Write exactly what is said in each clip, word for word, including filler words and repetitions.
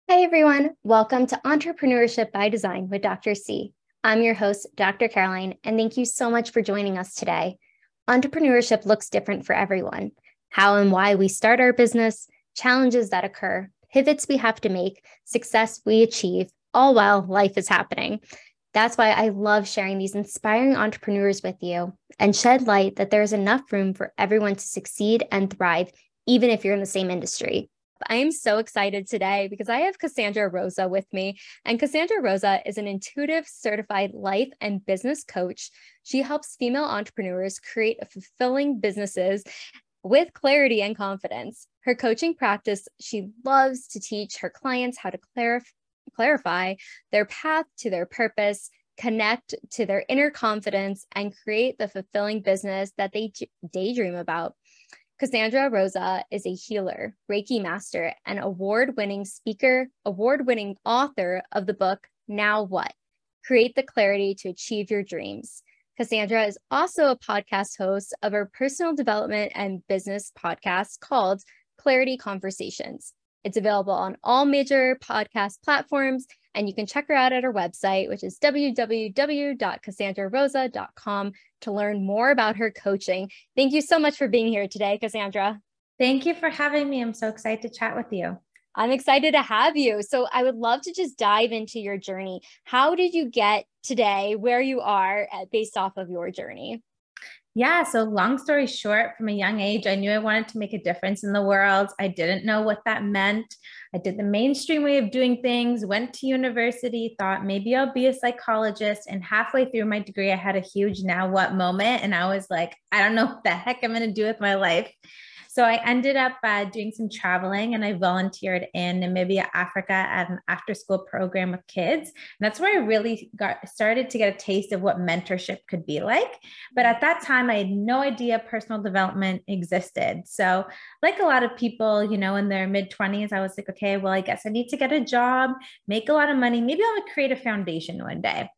Hi, everyone. Welcome to Entrepreneurship by Design with Doctor C. I'm your host, Doctor Caroline, and thank you so much for joining us today. Entrepreneurship looks different for everyone. How and why we start our business, challenges that occur, pivots we have to make, success we achieve, all while life is happening. That's why I love sharing these inspiring entrepreneurs with you and shed light that there is enough room for everyone to succeed and thrive, even if you're in the same industry. I am so excited today because I have Cassandra Rosa with me, and Cassandra Rosa is an intuitive certified life and business coach. She helps female entrepreneurs create fulfilling businesses with clarity and confidence. Her coaching practice, she loves to teach her clients how to clarif- clarify their path to their purpose, connect to their inner confidence, and create the fulfilling business that they daydream about. Cassandra Rosa is a healer, Reiki master, and award-winning speaker, award-winning author of the book, Now What? Create the Clarity to Achieve Your Dreams. Cassandra is also a podcast host of her personal development and business podcast called Clarity Conversations. It's available on all major podcast platforms, and you can check her out at her website, which is w w w dot cassandra rosa dot com, to learn more about her coaching. Thank you so much for being here today, Cassandra. Thank you for having me. I'm so excited to chat with you. I'm excited to have you. So I would love to just dive into your journey. How did you get today where you are at, based off of your journey? Yeah. So long story short, from a young age, I knew I wanted to make a difference in the world. I didn't know what that meant. I did the mainstream way of doing things, went to university, thought maybe I'll be a psychologist. And halfway through my degree, I had a huge now what moment. And I was like, I don't know what the heck I'm going to do with my life. So I ended up uh, doing some traveling, and I volunteered in Namibia, Africa at an after school program with kids. And that's where I really got started to get a taste of what mentorship could be like. But at that time, I had no idea personal development existed. So like a lot of people, you know, in their mid twenties, I was like, okay, well, I guess I need to get a job, make a lot of money. Maybe I'll create a foundation one day.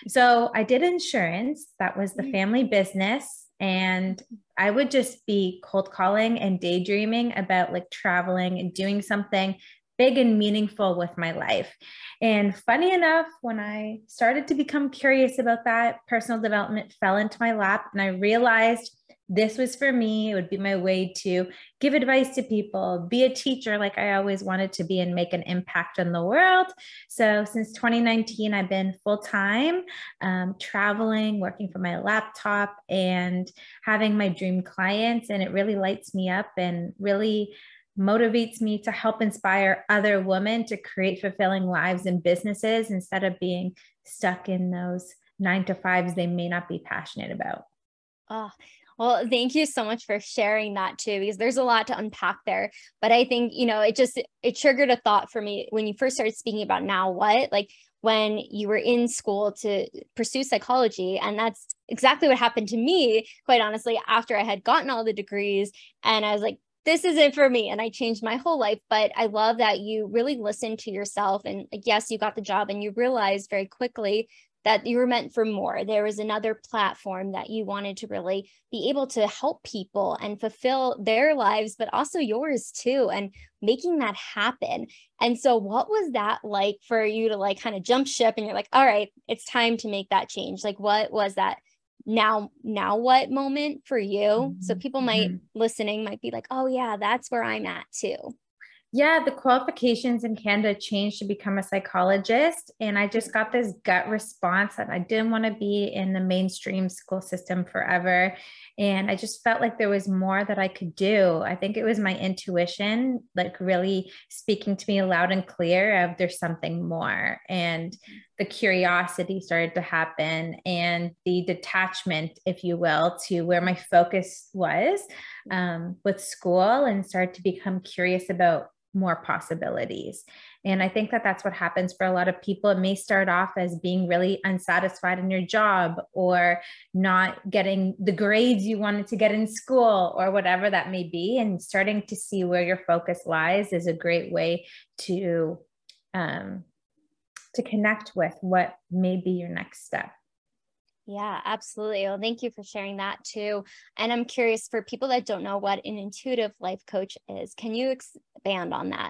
So I did insurance. That was the family business. And I would just be cold calling and daydreaming about like traveling and doing something big and meaningful with my life. And funny enough, when I started to become curious about that, personal development fell into my lap, and I realized this was for me. It would be my way to give advice to people, be a teacher like I always wanted to be, and make an impact on the world. So since twenty nineteen, I've been full-time, um, traveling, working from my laptop, and having my dream clients. And it really lights me up and really motivates me to help inspire other women to create fulfilling lives and businesses instead of being stuck in those nine to fives they may not be passionate about. Oh, well, thank you so much for sharing that too, because there's a lot to unpack there. But I think, you know, it just, it triggered a thought for me when you first started speaking about now what, like when you were in school to pursue psychology. And that's exactly what happened to me, quite honestly, after I had gotten all the degrees. And I was like, this isn't for me. And I changed my whole life. But I love that you really listened to yourself. And like, yes, you got the job, and you realized very quickly that you were meant for more. There was another platform that you wanted to really be able to help people and fulfill their lives, but also yours too, and making that happen. And so what was that like for you to like kind of jump ship and you're like, all right, it's time to make that change? Like, what was that now, now what moment for you? Mm-hmm. So people might mm-hmm. listening might be like, oh yeah, that's where I'm at too. Yeah, the qualifications in Canada changed to become a psychologist. And I just got this gut response that I didn't want to be in the mainstream school system forever. And I just felt like there was more that I could do. I think it was my intuition, like really speaking to me loud and clear of there's something more. And the curiosity started to happen, and the detachment, if you will, to where my focus was um, with school, and started to become curious about more possibilities. And I think that that's what happens for a lot of people. It may start off as being really unsatisfied in your job, or not getting the grades you wanted to get in school, or whatever that may be. And starting to see where your focus lies is a great way to, um, to connect with what may be your next step. Yeah, absolutely. Well, thank you for sharing that too. And I'm curious, for people that don't know what an intuitive life coach is, can you expand on that?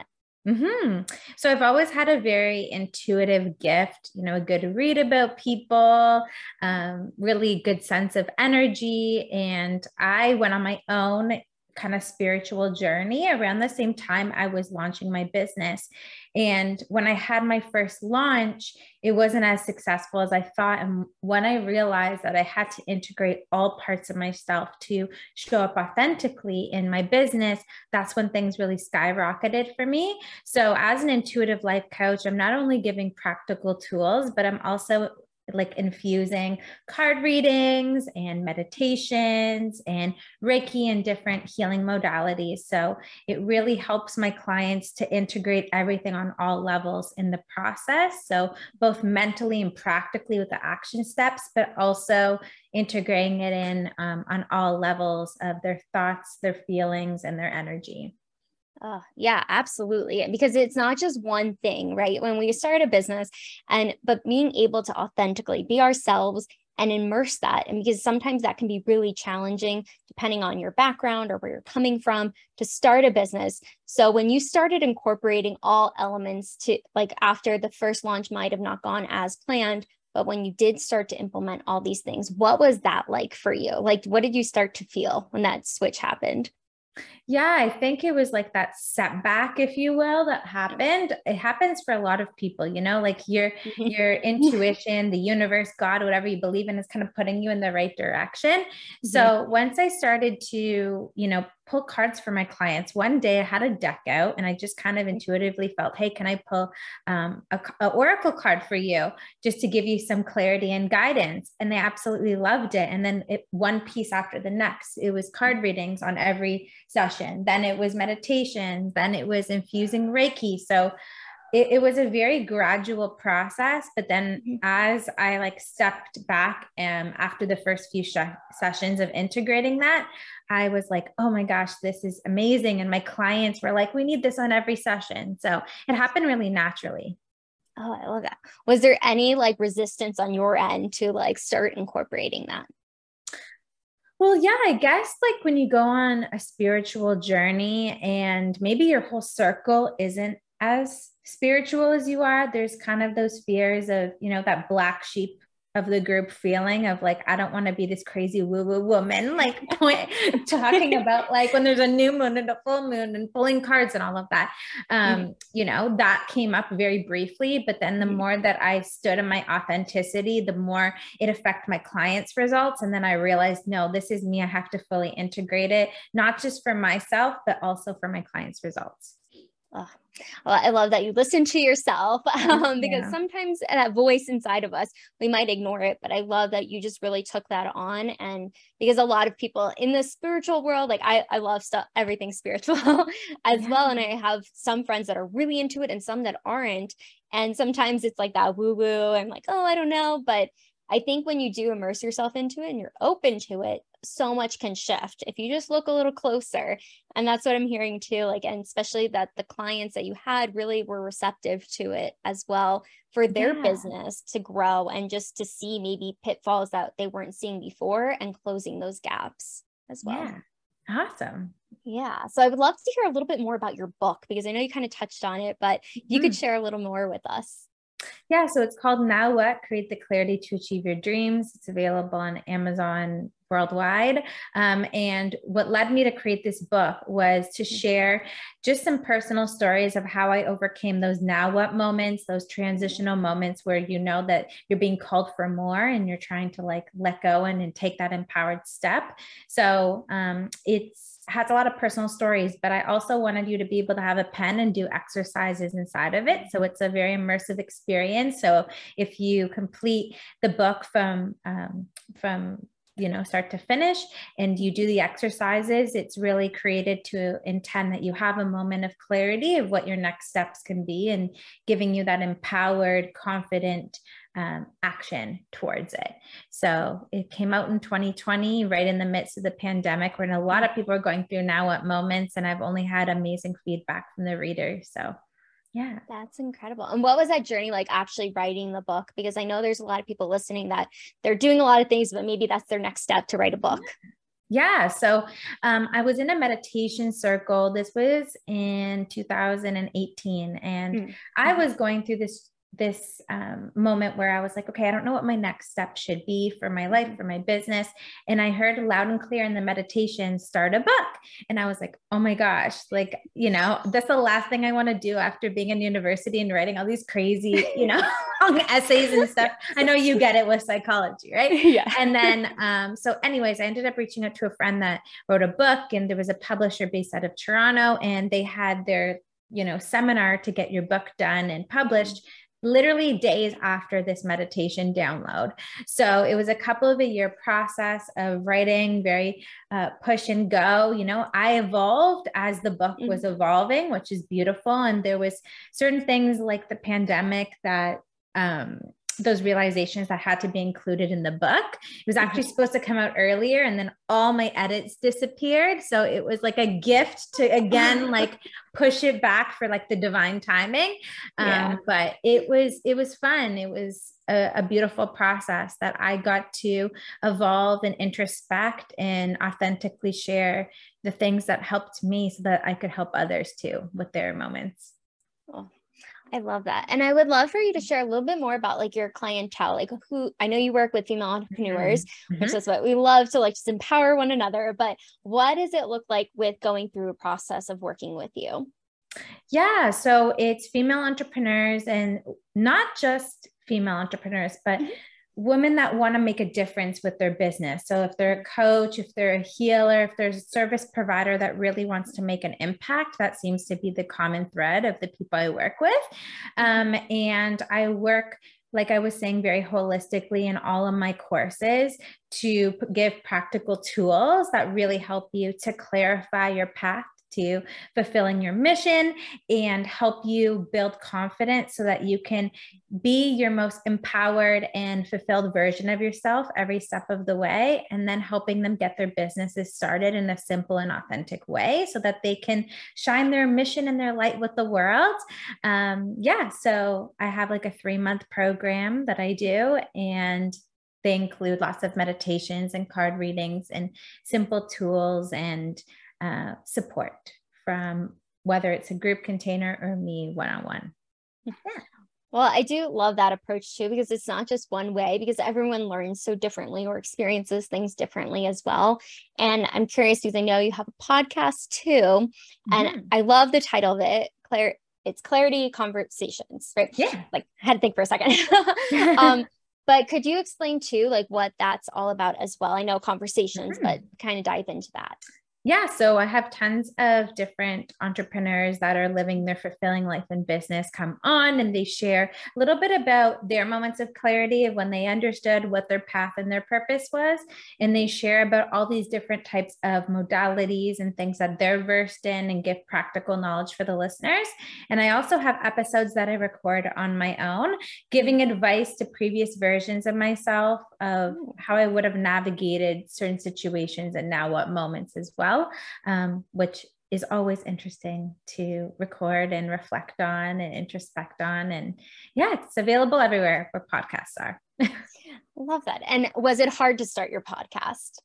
Mm-hmm. So I've always had a very intuitive gift, you know, a good read about people, um, really good sense of energy. And I went on my own kind of spiritual journey around the same time I was launching my business. And when I had my first launch, it wasn't as successful as I thought. And when I realized that I had to integrate all parts of myself to show up authentically in my business, that's when things really skyrocketed for me. So as an intuitive life coach, I'm not only giving practical tools, but I'm also like infusing card readings and meditations and Reiki and different healing modalities. So it really helps my clients to integrate everything on all levels in the process. So both mentally and practically with the action steps, but also integrating it in um, on all levels of their thoughts, their feelings, and their energy. Oh, yeah, absolutely. Because it's not just one thing, right? When we start a business and, but being able to authentically be ourselves and immerse that. And because sometimes that can be really challenging depending on your background or where you're coming from to start a business. So when you started incorporating all elements to like after the first launch might have not gone as planned, but when you did start to implement all these things, what was that like for you? Like, what did you start to feel when that switch happened? Yeah, I think it was like that setback, if you will, that happened. It happens for a lot of people, you know, like your your intuition, the universe, God, whatever you believe in is kind of putting you in the right direction. So once I started to, you know, pull cards for my clients, one day I had a deck out and I just kind of intuitively felt, hey, can I pull um, a, a oracle card for you just to give you some clarity and guidance? And they absolutely loved it. And then it one piece after the next, it was card readings on every session. Then it was meditation. Then it was infusing Reiki. So it, it was a very gradual process. But then as I like stepped back um, after the first few sh- sessions of integrating that, I was like, oh my gosh, this is amazing. And my clients were like, we need this on every session. So it happened really naturally. Oh, I love that. Was there any like resistance on your end to like start incorporating that? Well, yeah, I guess like when you go on a spiritual journey and maybe your whole circle isn't as spiritual as you are, there's kind of those fears of, you know, that black sheep of the group feeling of like, I don't want to be this crazy woo woo woman, like point, talking about like when there's a new moon and a full moon and pulling cards and all of that. Um, mm-hmm. You know, that came up very briefly, but then the mm-hmm. more that I stood in my authenticity, the more it affected my clients' results. And then I realized, no, this is me. I have to fully integrate it, not just for myself, but also for my clients' results. Oh, well, I love that you listen to yourself um, because yeah. sometimes that voice inside of us, we might ignore it, but I love that you just really took that on. And because a lot of people in the spiritual world, like I, I love stuff, everything spiritual as yeah. well. And I have some friends that are really into it and some that aren't. And sometimes it's like that woo woo. I'm like, oh, I don't know. But I think when you do immerse yourself into it and you're open to it, so much can shift if you just look a little closer. And that's what I'm hearing too. Like, and especially that the clients that you had really were receptive to it as well for their yeah. business to grow and just to see maybe pitfalls that they weren't seeing before and closing those gaps as well. Yeah. Awesome. Yeah. So I would love to hear a little bit more about your book because I know you kind of touched on it, but mm-hmm. you could share a little more with us. Yeah, so it's called Now What? Create the Clarity to Achieve Your Dreams. It's available on Amazon worldwide. Um, and what led me to create this book was to share just some personal stories of how I overcame those now what moments, those transitional moments where you know that you're being called for more and you're trying to like let go and, and take that empowered step. So um, it's has a lot of personal stories, but I also wanted you to be able to have a pen and do exercises inside of it. So it's a very immersive experience. So if you complete the book from, um, from, you know, start to finish and you do the exercises, it's really created to intend that you have a moment of clarity of what your next steps can be and giving you that empowered, confident Um, action towards it. So it came out in twenty twenty, right in the midst of the pandemic, when a lot of people are going through now what moments, and I've only had amazing feedback from the readers. So yeah. That's incredible. And what was that journey like actually writing the book? Because I know there's a lot of people listening that they're doing a lot of things, but maybe that's their next step to write a book. Yeah. So um, I was in a meditation circle. This was in two thousand eighteen. And Mm. I was going through this this um, moment where I was like, okay, I don't know what my next step should be for my life, for my business. And I heard loud and clear in the meditation, start a book. And I was like, oh my gosh, like, you know, that's the last thing I want to do after being in university and writing all these crazy, you know, long essays and stuff. I know you get it with psychology, right? Yeah. And then, um, so anyways, I ended up reaching out to a friend that wrote a book, and there was a publisher based out of Toronto, and they had their, you know, seminar to get your book done and published literally days after this meditation download. So it was a couple of a year process of writing, very uh, push and go. You know, I evolved as the book was evolving, which is beautiful. And there was certain things like the pandemic that, um, those realizations that had to be included in the book. It was actually supposed to come out earlier, and then all my edits disappeared. So it was like a gift to, again, like push it back for like the divine timing. Yeah. Um, but it was, it was fun. It was a, a beautiful process that I got to evolve and introspect and authentically share the things that helped me so that I could help others too with their moments. Oh, I love that. And I would love for you to share a little bit more about like your clientele, like who, I know you work with female entrepreneurs, mm-hmm. which is what we love to like just empower one another, but what does it look like with going through a process of working with you? Yeah. So it's female entrepreneurs, and not just female entrepreneurs, but mm-hmm. women that want to make a difference with their business. So if they're a coach, if they're a healer, if there's a service provider that really wants to make an impact, that seems to be the common thread of the people I work with. Um, and I work, like I was saying, very holistically in all of my courses to give practical tools that really help you to clarify your path to fulfilling your mission and help you build confidence so that you can be your most empowered and fulfilled version of yourself every step of the way, and then helping them get their businesses started in a simple and authentic way so that they can shine their mission and their light with the world. Um, yeah, so I have like a three-month program that I do, and they include lots of meditations and card readings and simple tools and Uh, support from whether it's a group container or me one-on-one. Yeah. Well, I do love that approach too, because it's not just one way, because everyone learns so differently or experiences things differently as well. And I'm curious because I know you have a podcast too, mm-hmm. and I love the title of it, Claire. It's Clarity Conversations, right? Yeah. Like I had to think for a second. um, but could you explain too, like what that's all about as well? I know conversations, mm-hmm. but kind of dive into that. Yeah. So I have tons of different entrepreneurs that are living their fulfilling life and business come on, and they share a little bit about their moments of clarity of when they understood what their path and their purpose was. And they share about all these different types of modalities and things that they're versed in and give practical knowledge for the listeners. And I also have episodes that I record on my own, giving advice to previous versions of myself of how I would have navigated certain situations and now what moments as well. Um, which is always interesting to record and reflect on and introspect on. And yeah, it's available everywhere where podcasts are. Love that. And was it hard to start your podcast?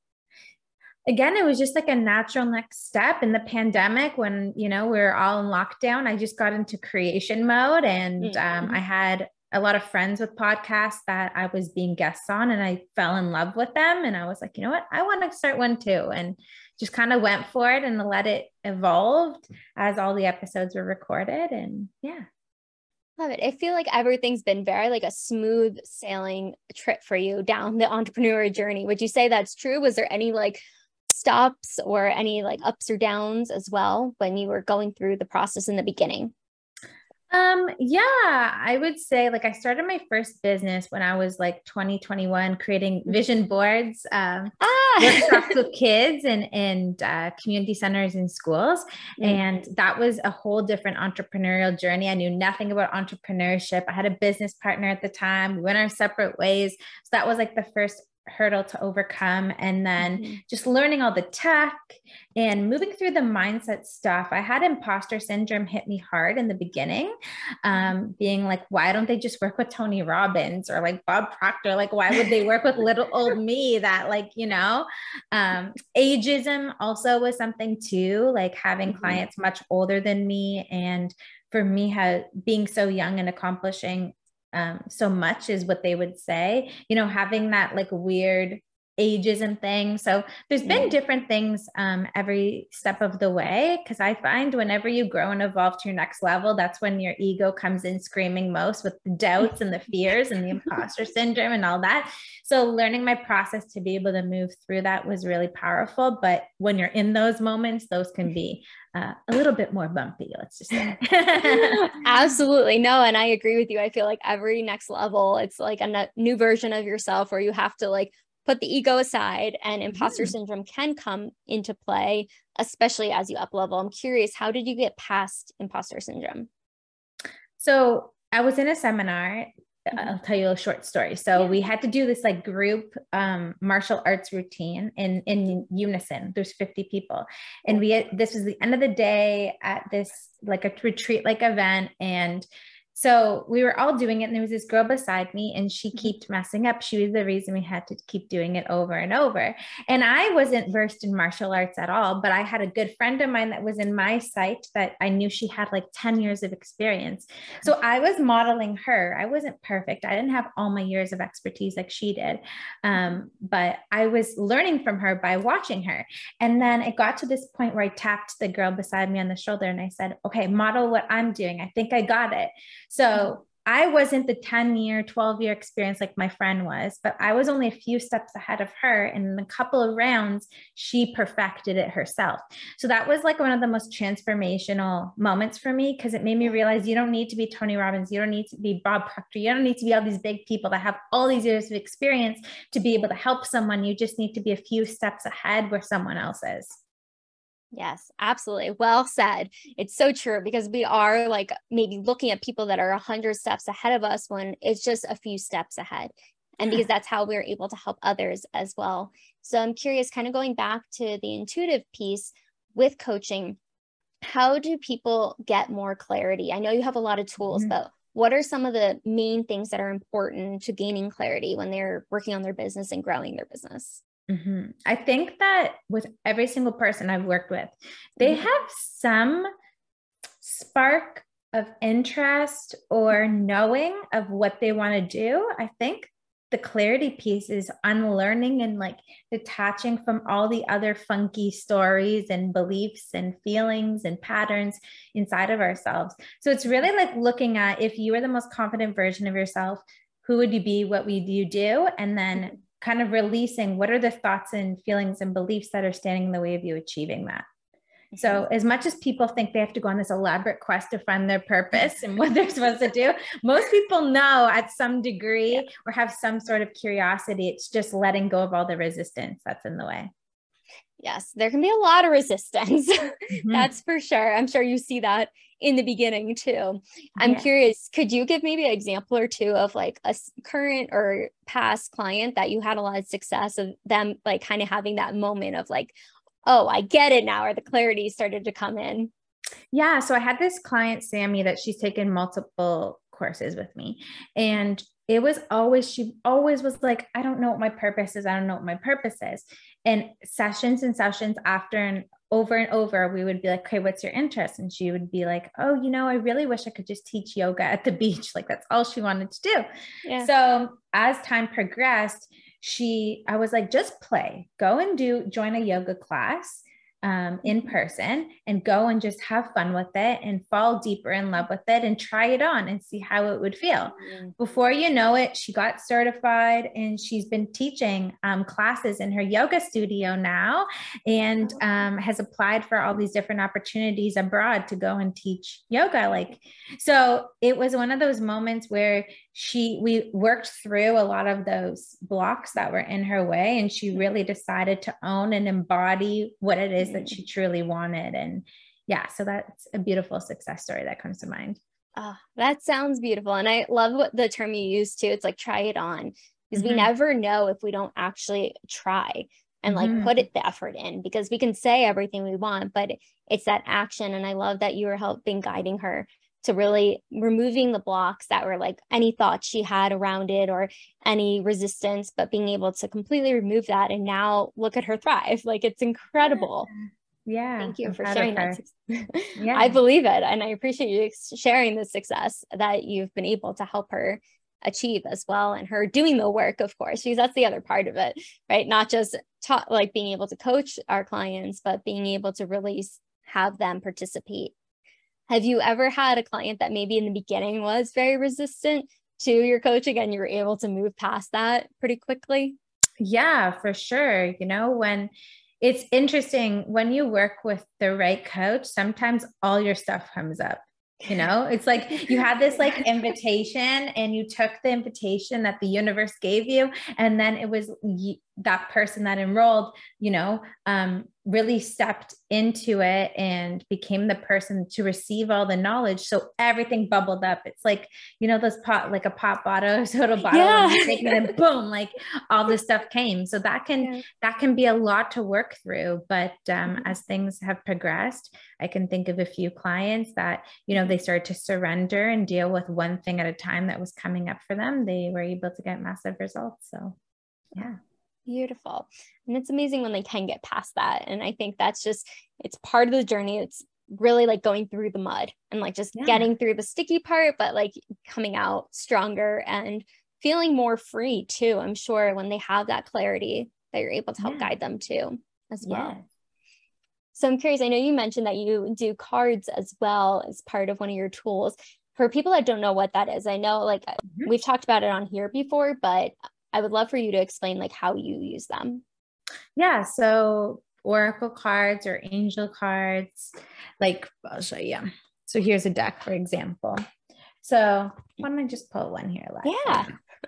Again, it was just like a natural next step in the pandemic when, you know, we were all in lockdown. I just got into creation mode, and mm-hmm. um, I had a lot of friends with podcasts that I was being guests on, and I fell in love with them. And I was like, you know what, I want to start one too. And just kind of went for it and let it evolve as all the episodes were recorded. And yeah. Love it. I feel like everything's been very like a smooth sailing trip for you down the entrepreneur journey. Would you say that's true? Was there any like stops or any like ups or downs as well when you were going through the process in the beginning? Um, yeah, I would say like I started my first business when I was like twenty, twenty-one, creating vision boards, um, ah. workshops with kids and, and uh, community centers and schools. Mm. And that was a whole different entrepreneurial journey. I knew nothing about entrepreneurship. I had a business partner at the time. We went our separate ways. So that was like the first hurdle to overcome. And then Mm-hmm. just learning all the tech and moving through the mindset stuff. I had imposter syndrome hit me hard in the beginning, um, being like, why don't they just work with Tony Robbins or like Bob Proctor? Like, why would they work with little old me that like, you know, um, ageism also was something too, like having Mm-hmm. clients much older than me. And for me, how being so young and accomplishing Um, so much is what they would say, you know, having that like weird ageism thing. So there's been Mm-hmm. different things um, every step of the way. Cause I find whenever you grow and evolve to your next level, that's when your ego comes in screaming most with the doubts and the fears and the imposter syndrome and all that. So learning my process to be able to move through that was really powerful. But when you're in those moments, those can be uh, a little bit more bumpy, let's just say. Absolutely. No. And I agree with you. I feel like every next level, it's like a n- new version of yourself where you have to like put the ego aside, and imposter mm-hmm. syndrome can come into play, especially as you up level. I'm curious, how did you get past imposter syndrome? So I was in a seminar. I'll tell you a short story. So yeah. we had to do this like group um, martial arts routine in, in unison. There's fifty people. And we, had, this was the end of the day at this, like a retreat, like event. And so we were all doing it. And there was this girl beside me and she kept messing up. She was the reason we had to keep doing it over and over. And I wasn't versed in martial arts at all, but I had a good friend of mine that was in my site that I knew she had like ten years of experience. So I was modeling her. I wasn't perfect. I didn't have all my years of expertise like she did. Um, but I was learning from her by watching her. And then it got to this point where I tapped the girl beside me on the shoulder and I said, okay, model what I'm doing. I think I got it. So I wasn't the ten year, twelve year experience like my friend was, but I was only a few steps ahead of her. And in a couple of rounds, she perfected it herself. So that was like one of the most transformational moments for me, because it made me realize you don't need to be Tony Robbins. You don't need to be Bob Proctor. You don't need to be all these big people that have all these years of experience to be able to help someone. You just need to be a few steps ahead where someone else is. Yes, absolutely. Well said. It's so true, because we are like maybe looking at people that are a hundred steps ahead of us when it's just a few steps ahead. And because that's how we're able to help others as well. So I'm curious, kind of going back to the intuitive piece with coaching, how do people get more clarity? I know you have a lot of tools, mm-hmm. but what are some of the main things that are important to gaining clarity when they're working on their business and growing their business? Mm-hmm. I think that with every single person I've worked with, they mm-hmm. have some spark of interest or knowing of what they want to do. I think the clarity piece is unlearning and like detaching from all the other funky stories and beliefs and feelings and patterns inside of ourselves. So it's really like looking at, if you were the most confident version of yourself, who would you be? What would you do? And then mm-hmm. kind of releasing what are the thoughts and feelings and beliefs that are standing in the way of you achieving that. Mm-hmm. So as much as people think they have to go on this elaborate quest to find their purpose and what they're supposed to do, most people know at some degree yeah. or have some sort of curiosity. It's just letting go of all the resistance that's in the way. Yes, there can be a lot of resistance. Mm-hmm. That's for sure. I'm sure you see that in the beginning too. I'm yeah. curious, could you give maybe an example or two of like a current or past client that you had a lot of success of them, like kind of having that moment of like, oh, I get it now, or the clarity started to come in? Yeah. So I had this client, Sammy, that she's taken multiple courses with me. And it was always, she always was like, I don't know what my purpose is. I don't know what my purpose is. And sessions and sessions after and over and over, we would be like, okay, what's your interest? And she would be like, oh, you know, I really wish I could just teach yoga at the beach. Like that's all she wanted to do. Yeah. So as time progressed, she, I was like, just play, go and do, join a yoga class. Um, in person and go and just have fun with it and fall deeper in love with it and try it on and see how it would feel. Mm-hmm. Before you know it, she got certified and she's been teaching um, classes in her yoga studio now and um, has applied for all these different opportunities abroad to go and teach yoga. Like, so it was one of those moments where she, we worked through a lot of those blocks that were in her way and she really decided to own and embody what it is that she truly wanted. And yeah, so that's a beautiful success story that comes to mind. Oh, that sounds beautiful. And I love what the term you used too. It's like, try it on, because Mm-hmm. we never know if we don't actually try and like Mm-hmm. put it the effort in, because we can say everything we want, but it's that action. And I love that you were helping guiding her to really removing the blocks that were like any thoughts she had around it or any resistance, but being able to completely remove that. And now look at her thrive. Like, it's incredible. Yeah. Thank you I'm for proud sharing of that. her. Yeah. I believe it. And I appreciate you sharing the success that you've been able to help her achieve as well, and her doing the work, of course, because that's the other part of it, right? Not just ta- like being able to coach our clients, but being able to really have them participate. Have you ever had a client that maybe in the beginning was very resistant to your coaching and you were able to move past that pretty quickly? Yeah, for sure. You know, when it's interesting, when you work with the right coach, sometimes all your stuff comes up. You know, it's like you had this like invitation and you took the invitation that the universe gave you. And then it was y- that person that enrolled, you know, um, really stepped into it and became the person to receive all the knowledge. So everything bubbled up. It's like, you know, those pot, like a pop bottle, soda bottle, Yeah. and you take it and boom, like all this stuff came. So that can, yeah. that can be a lot to work through. But um, mm-hmm. as things have progressed, I can think of a few clients that, you know, they started to surrender and deal with one thing at a time that was coming up for them. They were able to get massive results. So yeah. Beautiful. And it's amazing when they can get past that. And I think that's just, it's part of the journey. It's really like going through the mud and like just yeah. getting through the sticky part, but like coming out stronger and feeling more free too. I'm sure when they have that clarity that you're able to help yeah. guide them too as well. Yeah. So I'm curious, I know you mentioned that you do cards as well as part of one of your tools. For people that don't know what that is, I know like mm-hmm. we've talked about it on here before, but I would love for you to explain like how you use them. Yeah. So oracle cards or angel cards, like I'll show you. So here's a deck, for example. So why don't I just pull one here? Yeah.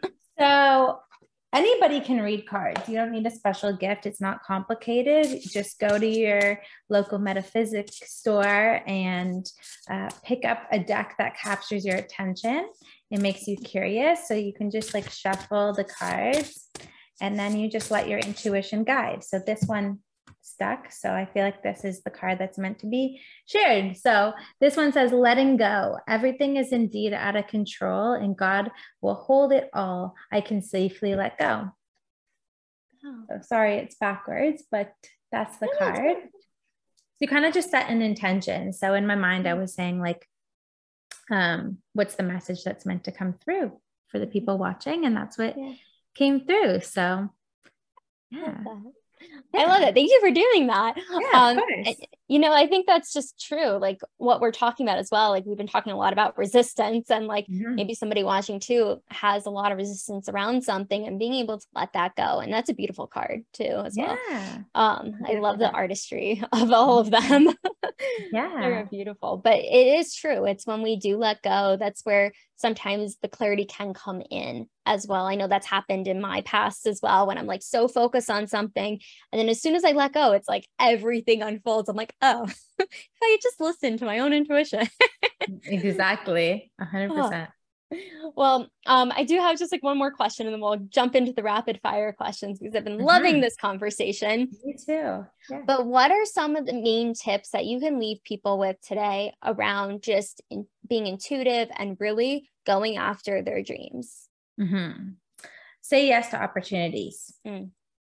So anybody can read cards. You don't need a special gift. It's not complicated. Just go to your local metaphysics store and uh, pick up a deck that captures your attention. It makes you curious. So you can just like shuffle the cards and then you just let your intuition guide. So this one stuck. So I feel like this is the card that's meant to be shared. So this one says, letting go. Everything is indeed out of control and God will hold it all. I can safely let go. Oh. So sorry, it's backwards, but that's the card. So you kind of just set an intention. So in my mind, I was saying like, um, what's the message that's meant to come through for the people watching? And that's what yeah. came through. So yeah. Yeah. I love it. Thank you for doing that. Yeah, um, of course. You know, I think that's just true. Like what we're talking about as well. Like we've been talking a lot about resistance and like mm-hmm. maybe somebody watching too has a lot of resistance around something and being able to let that go. And that's a beautiful card too, as yeah. well. Um, I love the artistry of all of them. Yeah. They're beautiful, but it is true. It's when we do let go, that's where sometimes the clarity can come in as well. I know that's happened in my past as well, when I'm like so focused on something. And then as soon as I let go, it's like everything unfolds. I'm like, oh, if I just listen to my own intuition. Exactly. A hundred percent. Well, um, I do have just like one more question and then we'll jump into the rapid fire questions because I've been mm-hmm. loving this conversation. Me too. Yeah. But what are some of the main tips that you can leave people with today around just in, being intuitive and really going after their dreams? Mm-hmm. Say yes to opportunities. Mm.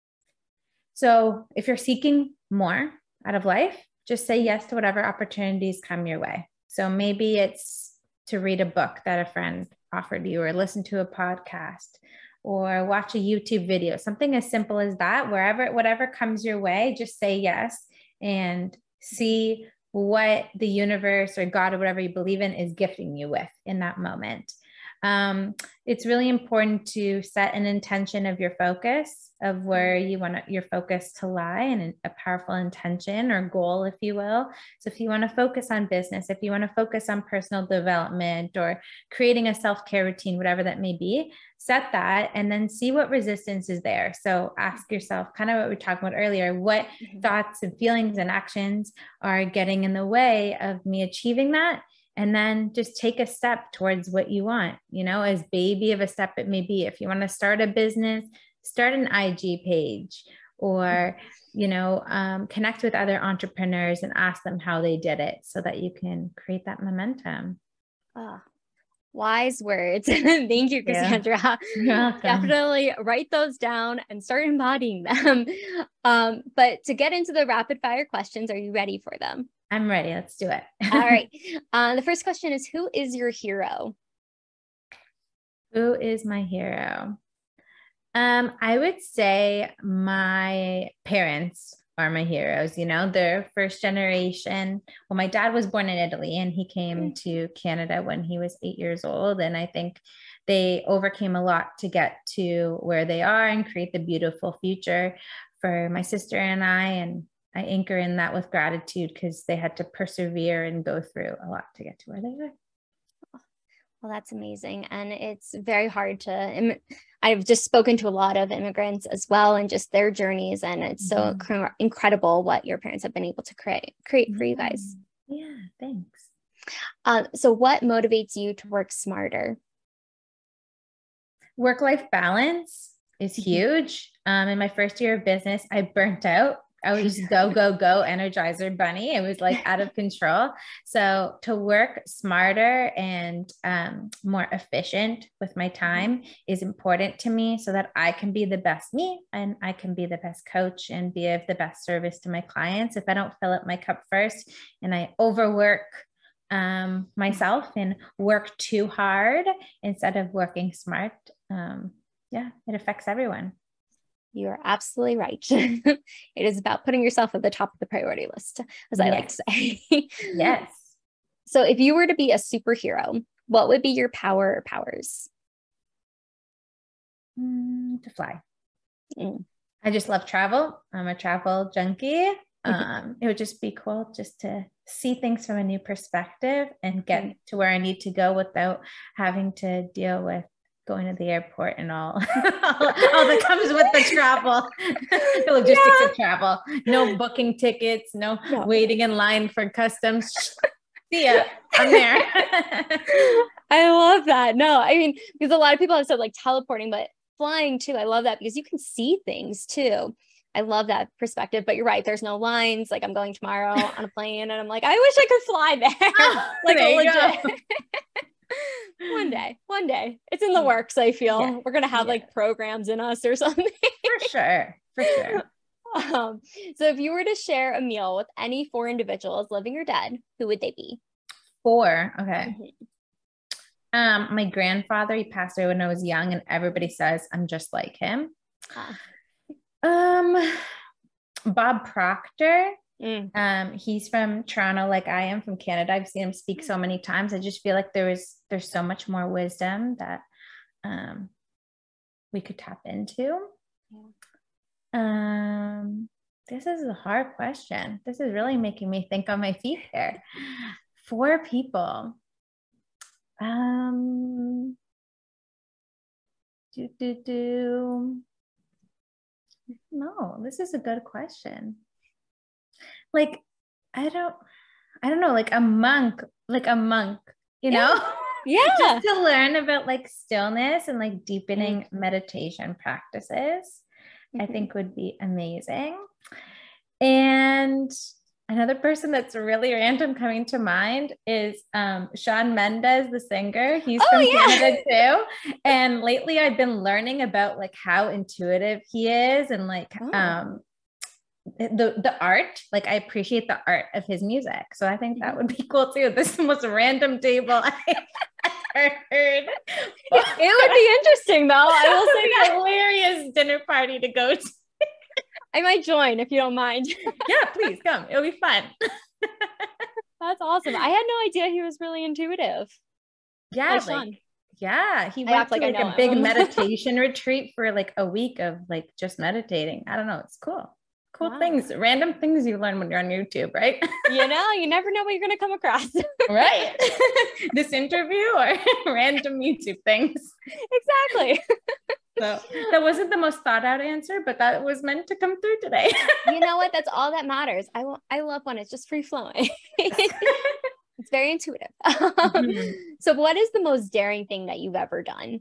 So if you're seeking more out of life, just say yes to whatever opportunities come your way. So maybe it's to read a book that a friend offered you, or listen to a podcast, or watch a YouTube video, something as simple as that. Wherever, whatever comes your way, just say yes and see what the universe or God or whatever you believe in is gifting you with in that moment. Um, it's really important to set an intention of your focus, of where you want your focus to lie, and a powerful intention or goal, if you will. So if you want to focus on business, if you want to focus on personal development or creating a self-care routine, whatever that may be, set that and then see what resistance is there. So ask yourself kind of what we were talking about earlier, what mm-hmm. thoughts and feelings and actions are getting in the way of me achieving that? and then just take a step towards what you want, you know, as baby of a step it may be. If you want to start a business, start an I G page, or, you know, um, connect with other entrepreneurs and ask them how they did it so that you can create that momentum. Oh, wise words. Thank you, Cassandra. Yeah. You're welcome. Definitely write those down and start embodying them. Um, but to get into the rapid fire questions, are you ready for them? I'm ready. Let's do it. All right. Uh, the first question is, who is your hero? Who is my hero? Um, I would say my parents are my heroes. You know, they're first generation. Well, my dad was born in Italy and he came to Canada when he was eight years old. And I think they overcame a lot to get to where they are and create the beautiful future for my sister and I. And I anchor in that with gratitude because they had to persevere and go through a lot to get to where they are. Well, that's amazing. And it's very hard to, I've just spoken to a lot of immigrants as well, and just their journeys. And it's so mm-hmm. cr- incredible what your parents have been able to create, create for you guys. Yeah, thanks. Uh, so what motivates you to work smarter? Work-life balance is huge. Um, in my first year of business, I burnt out. I was go, go, go, Energizer bunny. It was like out of control. So to work smarter and um, more efficient with my time is important to me so that I can be the best me and I can be the best coach and be of the best service to my clients. If I don't fill up my cup first and I overwork um, myself and work too hard instead of working smart, um, yeah, it affects everyone. You're absolutely right. It is about putting yourself at the top of the priority list, as I yes. like to say. Yes. So if you were to be a superhero, what would be your power or powers? Mm, to fly. Mm. I just love travel. I'm a travel junkie. Um, it would just be cool just to see things from a new perspective and get mm. to where I need to go without having to deal with going to the airport and all, all, all that comes with the travel, the logistics yeah. of travel, no booking tickets, no, no waiting in line for customs. See ya, I'm there. I love that. No, I mean, because a lot of people have said like teleporting, but flying too. I love that because you can see things too. I love that perspective, but you're right. There's no lines. Like I'm going tomorrow on a plane and I'm like, I wish I could fly there. Oh, like there legit. One day, one day. It's in the works, I feel. Yeah. We're going to have yeah. like programs in us or something. For sure. For sure. Um, so if you were to share a meal with any four individuals, living or dead, who would they be? Four. Okay. Mm-hmm. Um, my grandfather, he passed away when I was young, and everybody says I'm just like him. Ah. Um, Bob Proctor. Mm. Um, he's from Toronto, like I am from Canada. I've seen him speak so many times. I just feel like there was there's so much more wisdom that um, we could tap into. Yeah. Um, this is a hard question. This is really making me think on my feet here. Four people. Um, do do do. No, this is a good question. Like, I don't, I don't know, like a monk, like a monk, you yeah. know? Yeah. Just to learn about like stillness and like deepening mm-hmm. meditation practices, mm-hmm. I think would be amazing. And another person that's really random coming to mind is um, Shawn Mendes, the singer. He's oh, from yeah. Canada too. And lately I've been learning about like how intuitive he is and like, oh. um, the the art, like I appreciate the art of his music. So I think that would be cool too. This is the most random table I've ever heard. It would be interesting though. I will say that. Hilarious dinner party to go to. I might join if you don't mind. Yeah, please come. It'll be fun. That's awesome. I had no idea he was really intuitive. Yeah. Like, like, yeah. He went to like, like a big meditation retreat for like a week of like just meditating. I don't know. It's cool. Cool wow. things, random things you learn when you're on YouTube, right? You know, you never know what you're going to come across. Right. This interview or random YouTube things. Exactly. So that wasn't the most thought out answer, but that was meant to come through today. You know what? That's all that matters. I will, I love when it's just free flowing. It's very intuitive. Mm-hmm. So what is the most daring thing that you've ever done?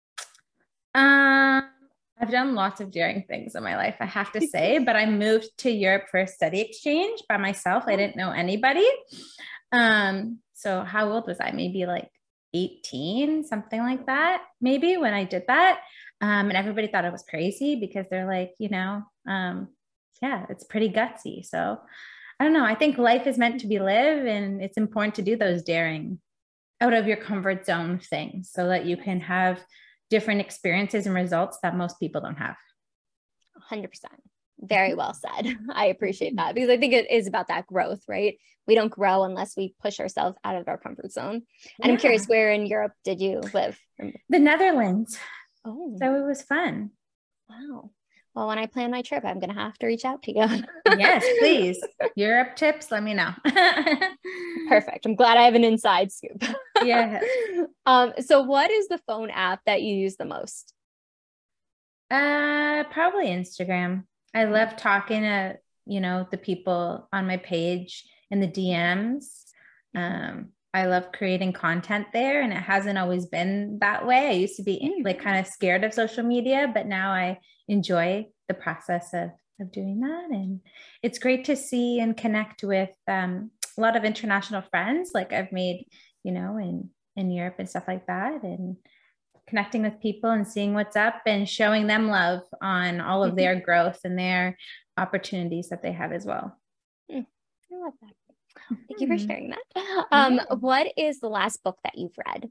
Um, I've done lots of daring things in my life, I have to say, but I moved to Europe for a study exchange by myself. I didn't know anybody. Um, so how old was I? Maybe like eighteen, something like that, maybe when I did that. Um, and everybody thought I was crazy because they're like, you know, um, yeah, it's pretty gutsy. So I don't know. I think life is meant to be lived, and it's important to do those daring out of your comfort zone things so that you can have different experiences and results that most people don't have. one hundred percent. Very well said. I appreciate that, because I think it is about that growth, right? We don't grow unless we push ourselves out of our comfort zone. And yeah. I'm curious, where in Europe did you live? The Netherlands. Oh, so it was fun. Wow. Well, when I plan my trip, I'm going to have to reach out to you. Yes, please. Europe tips, let me know. Perfect. I'm glad I have an inside scoop. Yeah. Um, so what is the phone app that you use the most? Uh, probably Instagram. I love talking to, you know, the people on my page in the D Ms. Um, I love creating content there, and it hasn't always been that way. I used to be like kind of scared of social media, but now I enjoy the process of, of doing that. And it's great to see and connect with um, a lot of international friends like I've made, you know, in, in Europe and stuff like that. And connecting with people and seeing what's up and showing them love on all of their growth and their opportunities that they have as well. I love that. Thank you for sharing that. Um, yeah. What is the last book that you've read?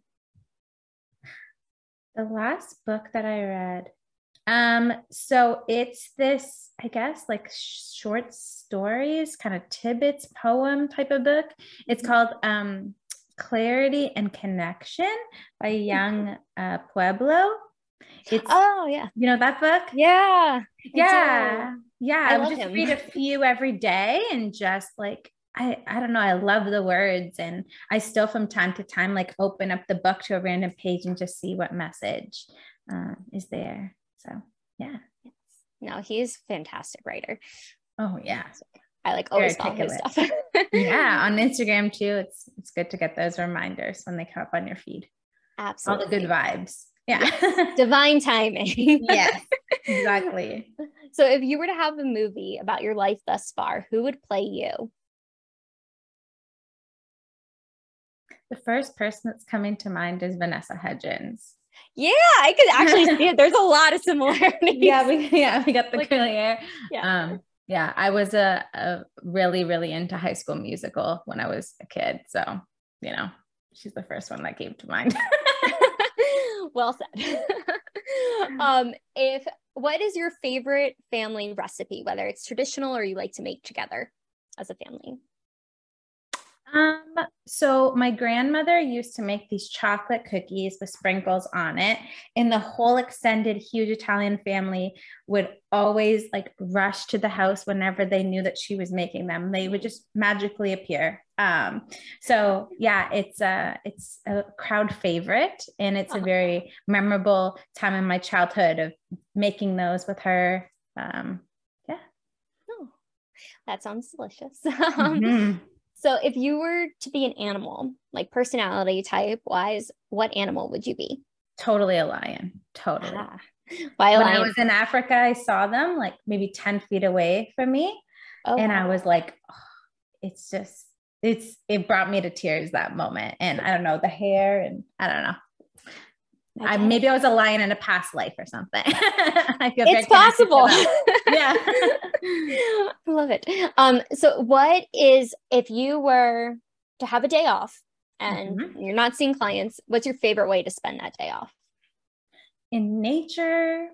The last book that I read. Um, so it's this, I guess, like short stories, kind of tidbits, poem type of book. It's called um, Clarity and Connection by Young uh, Pueblo. It's, oh yeah, you know that book? Yeah, yeah, yeah. I, I would just him. read a few every day and just like I, I don't know. I love the words, and I still from time to time like open up the book to a random page and just see what message uh, is there. So yeah. Yes. No, he's a fantastic writer. Oh yeah. I like always follow his stuff. Yeah, on Instagram too. It's it's good to get those reminders when they come up on your feed. Absolutely. All the good vibes. Yeah. Yes. Divine timing. Yes, exactly. So if you were to have a movie about your life thus far, who would play you? The first person that's coming to mind is Vanessa Hudgens. Yeah, I could actually see it. There's a lot of similarities. Yeah, we yeah, we got the like, curly hair. Yeah. Um, yeah, I was a, a really, really into High School Musical when I was a kid. So, you know, she's the first one that came to mind. Well said. um, if what is your favorite family recipe, whether it's traditional or you like to make together as a family? Um, so my grandmother used to make these chocolate cookies with sprinkles on it, and the whole extended huge Italian family would always like rush to the house whenever they knew that she was making them. They would just magically appear. Um, so yeah, it's a, it's a crowd favorite, and it's a very memorable time in my childhood of making those with her. Um, yeah. Oh, that sounds delicious. Mm-hmm. So if you were to be an animal, like personality type wise, what animal would you be? Totally a lion. Totally. Ah, why a when lion? I was in Africa, I saw them like maybe ten feet away from me. Oh, and wow. I was like, oh, it's just, it's, it brought me to tears that moment. And I don't know, the hair and I don't know. I, maybe I was a lion in a past life or something. I feel it's possible. Yeah. I love it. Um, so what is, if you were to have a day off and mm-hmm. you're not seeing clients, what's your favorite way to spend that day off? In nature,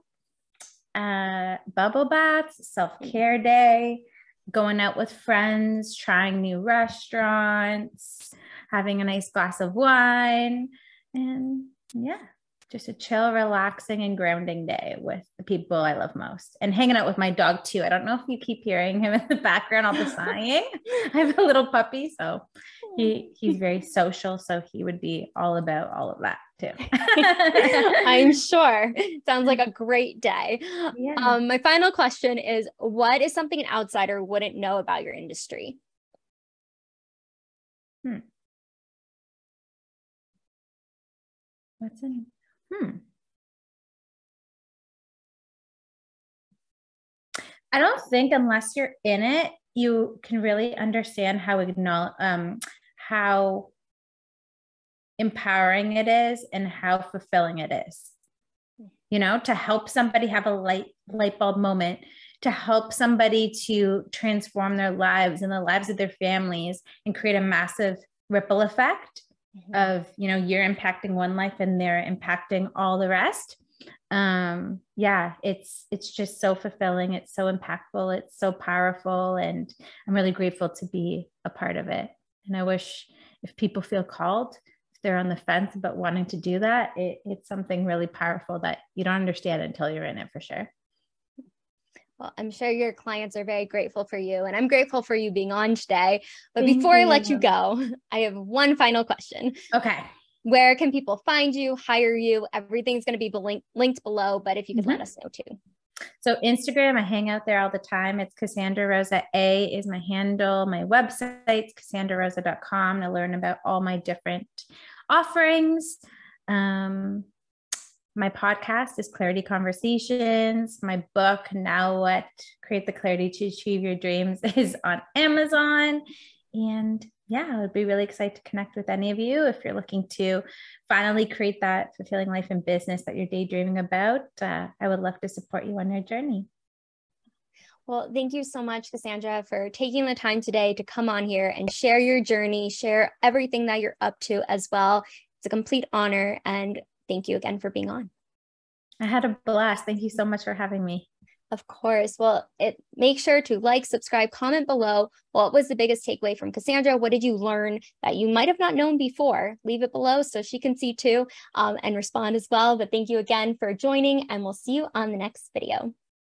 uh, bubble baths, self-care day, going out with friends, trying new restaurants, having a nice glass of wine, and yeah. Just a chill, relaxing, and grounding day with the people I love most, and hanging out with my dog too. I don't know if you keep hearing him in the background, all the sighing. I have a little puppy, so he he's very social. So he would be all about all of that too. I'm sure. Sounds like a great day. Yeah. Um, my final question is, what is something an outsider wouldn't know about your industry? Hmm. What's in? Hmm. I don't think unless you're in it, you can really understand how acknowledge, um, how empowering it is and how fulfilling it is. You know, to help somebody have a light light bulb moment, to help somebody to transform their lives and the lives of their families and create a massive ripple effect mm-hmm. of, you know, you're impacting one life and they're impacting all the rest. Um, yeah, it's, it's just so fulfilling. It's so impactful. It's so powerful. And I'm really grateful to be a part of it. And I wish if people feel called, if they're on the fence about wanting to do that, it, it's something really powerful that you don't understand until you're in it for sure. Well, I'm sure your clients are very grateful for you, and I'm grateful for you being on today. But Thank before you. I let you go, I have one final question. Okay. Where can people find you, hire you? Everything's going to be link- linked below, but if you could mm-hmm. let us know too. So Instagram, I hang out there all the time. It's Cassandra Rosa A is my handle. My website's cassandra rosa dot com to learn about all my different offerings. Um, my podcast is Clarity Conversations. My book, Now What? Create the Clarity to Achieve Your Dreams, is on Amazon. And yeah, I would be really excited to connect with any of you if you're looking to finally create that fulfilling life and business that you're daydreaming about. Uh, I would love to support you on your journey. Well, thank you so much, Cassandra, for taking the time today to come on here and share your journey, share everything that you're up to as well. It's a complete honor. And thank you again for being on. I had a blast. Thank you so much for having me. Of course. Well, it make sure to like, subscribe, comment below. What was the biggest takeaway from Cassandra? What did you learn that you might have not known before? Leave it below so she can see too um, and respond as well. But thank you again for joining, and we'll see you on the next video.